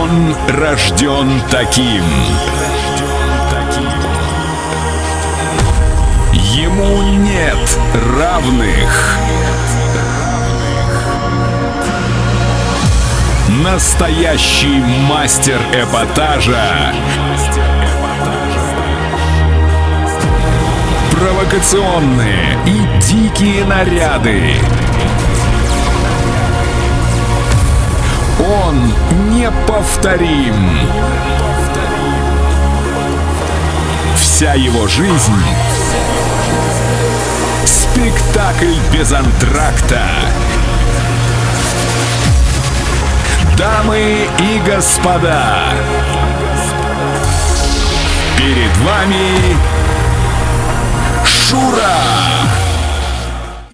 Он рожден таким. Ему нет равных. Настоящий мастер эпатажа. Провокационные и дикие наряды. Он неповторим. Вся его жизнь — спектакль без антракта. Дамы и господа, перед вами Шура!